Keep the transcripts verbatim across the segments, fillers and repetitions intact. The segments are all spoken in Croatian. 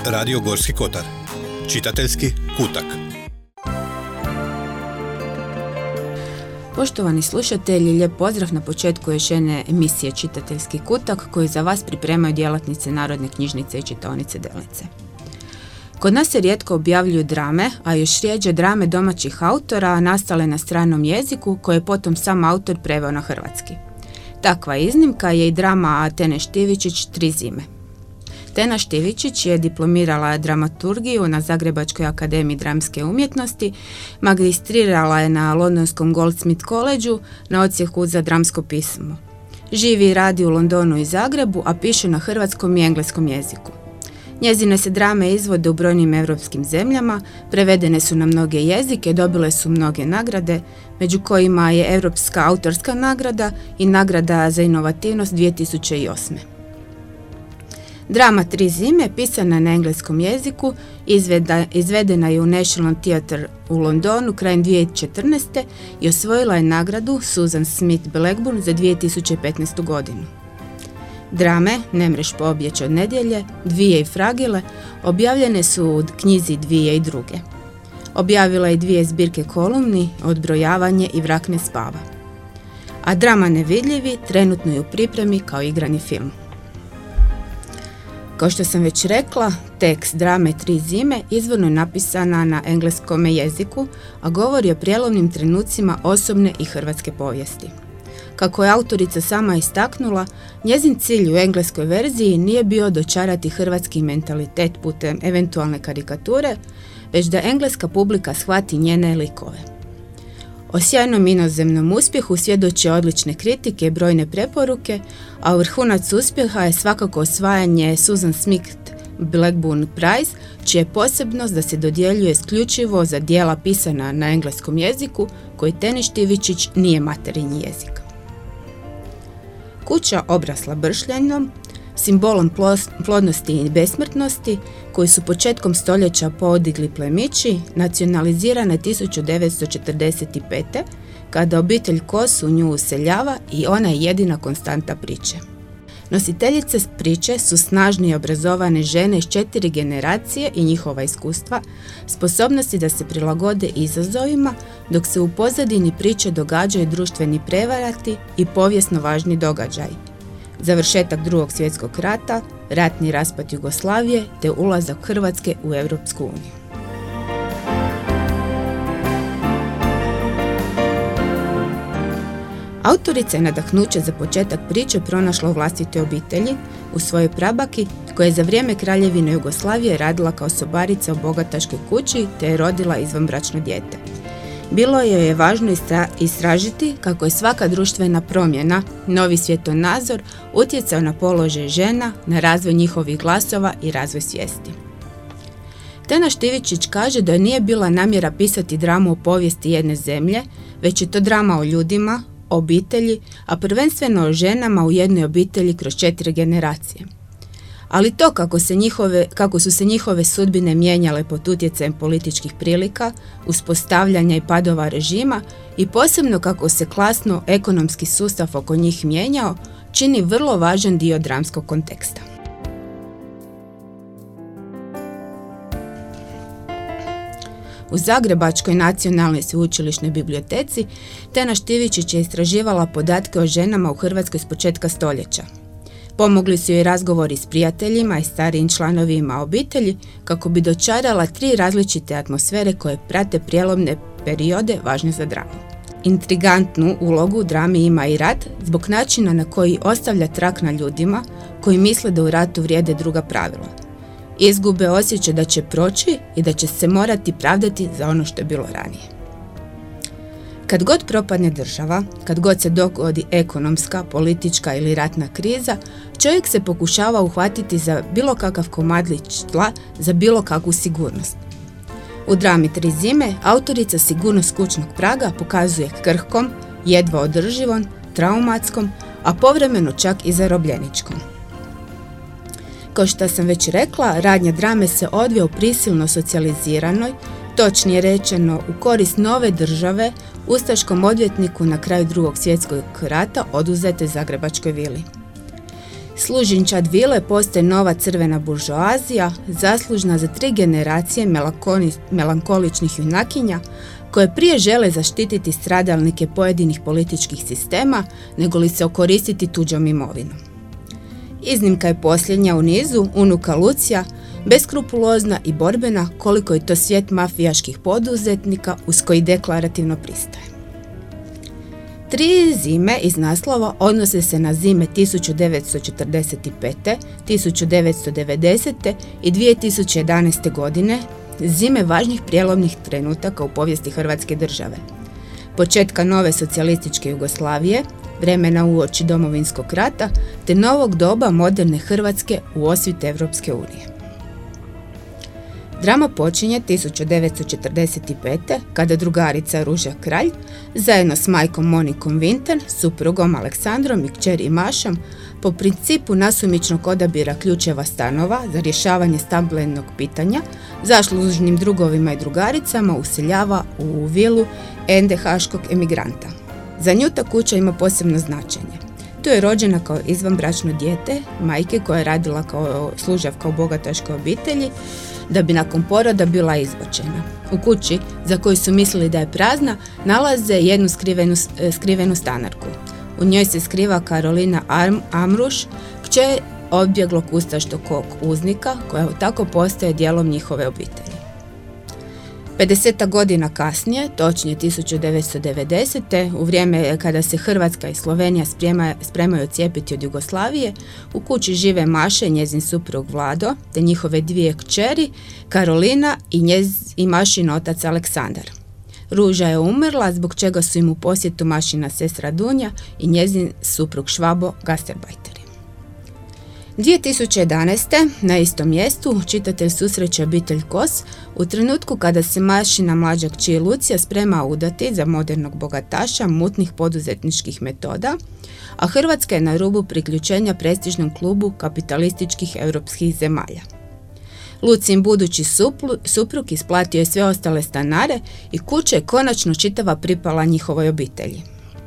Radio Gorski kotar. Čitateljski kutak. Poštovani slušatelji, lijep pozdrav na početku još jedne emisije Čitateljski kutak koju za vas pripremaju djelatnice Narodne knjižnice i čitaonice Delnice. Kod nas se rijetko objavljuju drame, a još rjeđe drame domaćih autora nastale na stranom jeziku koje je potom sam autor preveo na hrvatski. Takva iznimka je i drama Tene Štivičić Tri zime. Tena Štivičić je diplomirala dramaturgiju na Zagrebačkoj akademiji dramske umjetnosti, magistrirala je na londonskom Goldsmith Collegeu na odsjeku za dramsko pismo. Živi i radi u Londonu i Zagrebu, a piše na hrvatskom i engleskom jeziku. Njezine se drame izvode u brojnim europskim zemljama, prevedene su na mnoge jezike, dobile su mnoge nagrade, među kojima je Europska autorska nagrada i nagrada za inovativnost dvije tisuće osme. Drama Tri zime, pisana na engleskom jeziku, izveda, izvedena je u National Theatre u Londonu krajem dvije tisuće četrnaeste. i osvojila je nagradu Susan Smith Blackburn za dvije tisuće petnaestu. godinu. Drame Ne mreš pobjeći od nedjelje, Dvije i fragile objavljene su u knjizi Dvije i druge. Objavila je dvije zbirke kolumni, Odbrojavanje i Vrak ne spava. A drama Nevidljivi trenutno je u pripremi kao igrani film. Kao što sam već rekla, tekst drame Tri zime izvorno je napisana na engleskom jeziku, a govori o prijelomnim trenucima osobne i hrvatske povijesti. Kako je autorica sama istaknula, njezin cilj u engleskoj verziji nije bio dočarati hrvatski mentalitet putem eventualne karikature, već da engleska publika shvati njene likove. O sjajnom inozemnom uspjehu svjedoče odlične kritike i brojne preporuke, a vrhunac uspjeha je svakako osvajanje Susan Smith Blackburn Prize, čija je posebnost da se dodjeljuje isključivo za djela pisana na engleskom jeziku, koji Teni Štivičić nije materinji jezik. Kuća obrasla bršljanom, simbolom plodnosti i besmrtnosti, koji su početkom stoljeća podigli plemići, nacionalizirana je tisuću devetsto četrdeset pete. kada obitelj Kos u nju useljava i ona je jedina konstanta priče. Nositeljice priče su snažne i obrazovane žene iz četiri generacije i njihova iskustva, sposobnosti da se prilagode izazovima, dok se u pozadini priče događaju društveni prevarati i povijesno važni događaji. Završetak Drugog svjetskog rata, ratni raspad Jugoslavije te ulazak Hrvatske u Europsku uniju. Autorica je nadahnuće za početak priče pronašla u vlastitoj obitelji, u svojoj prabaki, koja je za vrijeme Kraljevine Jugoslavije radila kao sobarica u bogataškoj kući te je rodila izvanbračno dijete. Bilo joj je važno istražiti kako je svaka društvena promjena, novi svjetonazor, utjecao na položaj žena, na razvoj njihovih glasova i razvoj svijesti. Tena Štivičić kaže da nije bila namjera pisati dramu o povijesti jedne zemlje, već je to drama o ljudima, obitelji, a prvenstveno o ženama u jednoj obitelji kroz četiri generacije. Ali to kako, se njihove, kako su se njihove sudbine mijenjale pod utjecajem političkih prilika, uspostavljanja i padova režima i posebno kako se klasno-ekonomski sustav oko njih mijenjao, čini vrlo važan dio dramskog konteksta. U Zagrebačkoj nacionalnoj sveučilišnoj biblioteci Tena Štivičić je istraživala podatke o ženama u Hrvatskoj s početka stoljeća. Pomogli su joj razgovori s prijateljima i starijim članovima obitelji kako bi dočarala tri različite atmosfere koje prate prijelomne periode važne za dramu. Intrigantnu ulogu u drami ima i rat zbog načina na koji ostavlja trag na ljudima koji misle da u ratu vrijede druga pravila. Izgube osjećaj da će proći i da će se morati pravdati za ono što je bilo ranije. Kad god propadne država, kad god se dogodi ekonomska, politička ili ratna kriza, čovjek se pokušava uhvatiti za bilo kakav komadlić tla, za bilo kakvu sigurnost. U drami Tri zime autorica sigurnost kućnog praga pokazuje krhkom, jedva održivom, traumatskom, a povremeno čak i zarobljeničkom. Kao što sam već rekla, radnja drame se odvija u prisilno socijaliziranoj, točnije rečeno u korist nove države, ustaškom odvjetniku na kraju Drugog svjetskog rata oduzete Zagrebačkoj vili. Služinčad vile postaje nova crvena buržoazija, zaslužna za tri generacije melankoličnih junakinja, koje prije žele zaštititi stradalnike pojedinih političkih sistema, nego li se okoristiti tuđom imovinom. Iznimka je posljednja u nizu, unuka Lucija, beskrupulozna i borbena koliko je to svijet mafijaških poduzetnika uz koji deklarativno pristaje. Tri zime iz naslova odnose se na zime tisuću devetsto četrdeset pete, tisuću devetsto devedesete i dvije tisuće jedanaeste. godine, zime važnih prijelomnih trenutaka u povijesti Hrvatske države. Početka nove socijalističke Jugoslavije, vremena uoči Domovinskog rata, te novog doba moderne Hrvatske u osvit Europske unije. Drama počinje tisuću devetsto četrdeset pete. kada drugarica Ruža Kralj, zajedno s majkom Monikom Vinten, suprugom Aleksandrom i kćeri Mašom, po principu nasumičnog odabira ključeva stanova za rješavanje stambenog pitanja, zaslužnim drugovima i drugaricama useljava u vilu en de haškog emigranta. Za nju ta kuća ima posebno značenje. Tu je rođena kao izvanbračno dijete majke koja je radila kao služavka u bogataškoj obitelji, da bi nakon poroda bila izbačena. U kući, za koju su mislili da je prazna, nalaze jednu skrivenu, skrivenu stanarku. U njoj se skriva Karolina Am, Amruš, kćer odbjeglog ustaškog uznika, koja tako postaje dijelom njihove obitelji. pedeset godina kasnije, točnije tisuću devetsto devedesete. u vrijeme kada se Hrvatska i Slovenija sprema, spremaju odcijepiti od Jugoslavije, u kući žive Maša i njezin suprug Vlado, te njihove dvije kćeri, Karolina i, njez, i Mašin otac Aleksandar. Ruža je umrla, zbog čega su im u posjetu Mašina sestra Dunja i njezin suprug Švabo gastarbajteri. dvije tisuće jedanaeste. na istom mjestu čitatelj susreće obitelj Kos u trenutku kada se Mašina mlađa kći Lucija sprema udati za modernog bogataša mutnih poduzetničkih metoda, a Hrvatska je na rubu priključenja prestižnom klubu kapitalističkih europskih zemalja. Lucin budući suplu, suprug isplatio je sve ostale stanare i kuća je konačno čitava pripala njihovoj obitelji.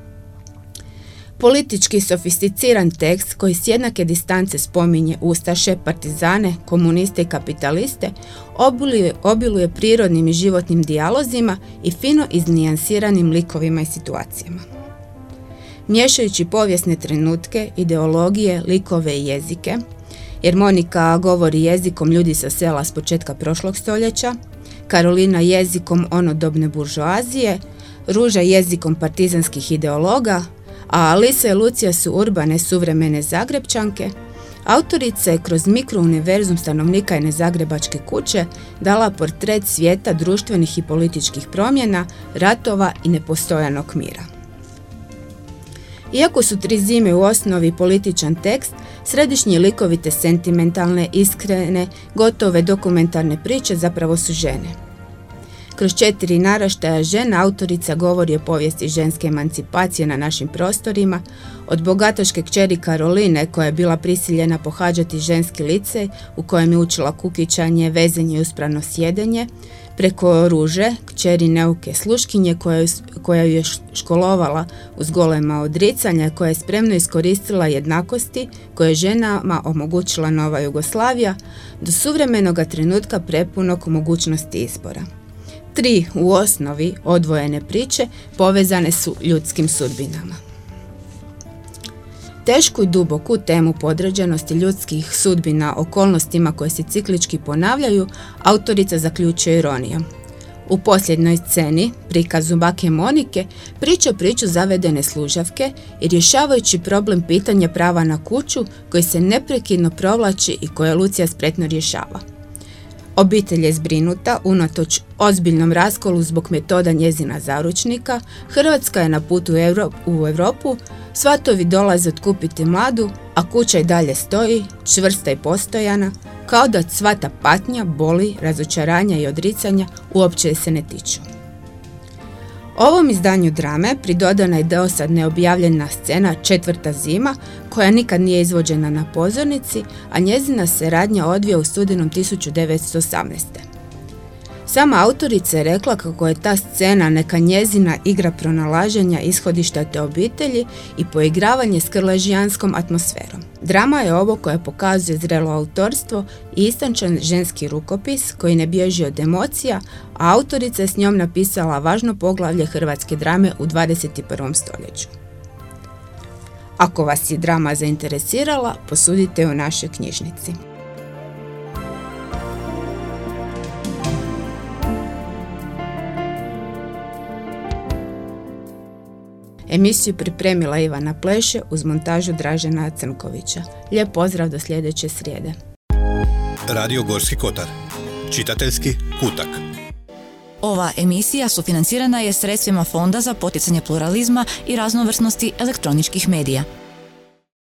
Politički sofisticiran tekst koji s jednake distance spominje ustaše, partizane, komuniste i kapitaliste obiluje, obiluje prirodnim i životnim dijalozima i fino iznijansiranim likovima i situacijama. Miješajući povijesne trenutke, ideologije, likove i jezike, jer Monika govori jezikom ljudi sa sela s početka prošlog stoljeća, Karolina jezikom onodobne buržoazije, Ruža jezikom partizanskih ideologa, a Alisa i Lucija su urbane suvremene Zagrebčanke, autorica je kroz mikrouniverzum stanovnika jedne zagrebačke kuće dala portret svijeta društvenih i političkih promjena, ratova i nepostojanog mira. Iako su Tri zime u osnovi političan tekst, središnji likovi te sentimentalne, iskrene, gotove dokumentarne priče zapravo su žene. Kroz četiri naraštaja žena autorica govori o povijesti ženske emancipacije na našim prostorima, od bogataške kćeri Karoline koja je bila prisiljena pohađati ženski licej u kojem je učila kukičanje, vezenje i uspravno sjedenje, preko Ruže, kćeri neuke sluškinje koja, koja ju je školovala uz golema odricanja, koja je spremno iskoristila jednakosti koje je ženama omogućila nova Jugoslavija, do suvremenog trenutka prepunog mogućnosti izbora. Tri u osnovi odvojene priče povezane su ljudskim sudbinama. Tešku i duboku temu podređenosti ljudskih sudbina okolnostima koje se ciklički ponavljaju, autorica zaključuje ironijom. U posljednjoj sceni, prikazu bake Monike, priča priču zavedene služavke i rješavajući problem pitanja prava na kuću koji se neprekidno provlači i koje Lucija spretno rješava. Obitelj je zbrinuta, unatoč ozbiljnom raskolu zbog metoda njezina zaručnika, Hrvatska je na putu u Europu, svatovi dolaze otkupiti mladu, a kuća i dalje stoji, čvrsta i postojana, kao da sva ta patnja, boli, razočaranja i odricanja uopće se ne tiču. Ovom izdanju drame pridodana je dosad neobjavljena scena Četvrta zima, koja nikad nije izvođena na pozornici, a njezina se radnja odvija u studenom tisuću devetsto osamnaeste. Sama autorica je rekla kako je ta scena neka njezina igra pronalaženja ishodišta te obitelji i poigravanje s krležijanskom atmosferom. Drama je ovo koje pokazuje zrelo autorstvo i istančan ženski rukopis koji ne bježi od emocija, a autorica je s njom napisala važno poglavlje hrvatske drame u dvadeset prvom stoljeću. Ako vas je drama zainteresirala, posudite u našoj knjižnici. Emisiju pripremila Ivana Pleše uz montažu Dražena Crnkovića. Lijep pozdrav do sljedeće srijede. Radio Gorski kotar. Čitateljski kutak. Ova emisija sufinancirana je sredstvima Fonda za poticanje pluralizma i raznovrsnosti elektroničkih medija.